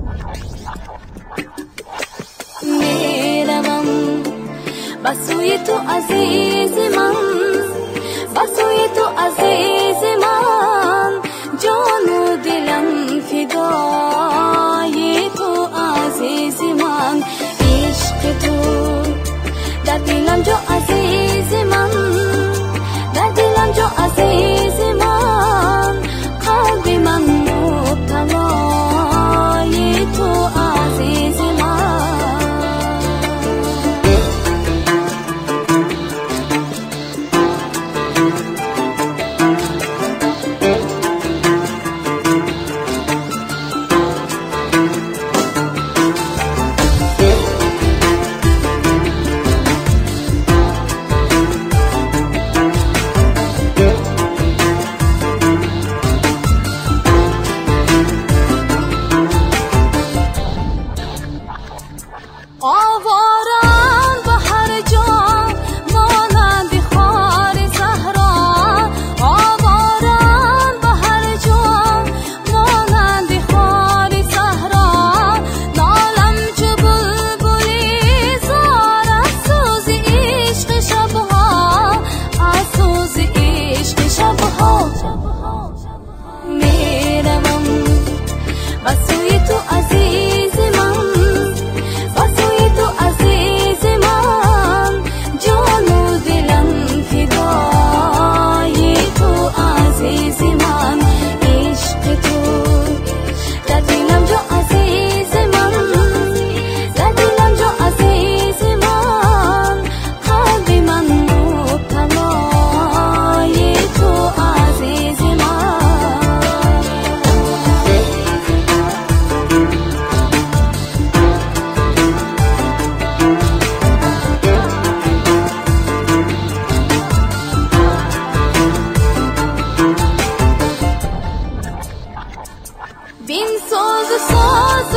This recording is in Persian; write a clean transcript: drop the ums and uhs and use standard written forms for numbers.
میروم بسوی تو عزیز من، بسوی تو عزیز من، جان و دلم فدای تو عزیز من. عشق تو در دلم جو عزیز من، در دلم جو عزیز من، قلب من مبتلای تو عزیز من. آوارم به هر جا مانند خار صحرا، آوارم به هر جا مانند خار صحرا، نالم چو بلبلی زار از سوز عشق شبها، از سوز عشق شبها. میروم بسوی تو عزیز من، بین ساز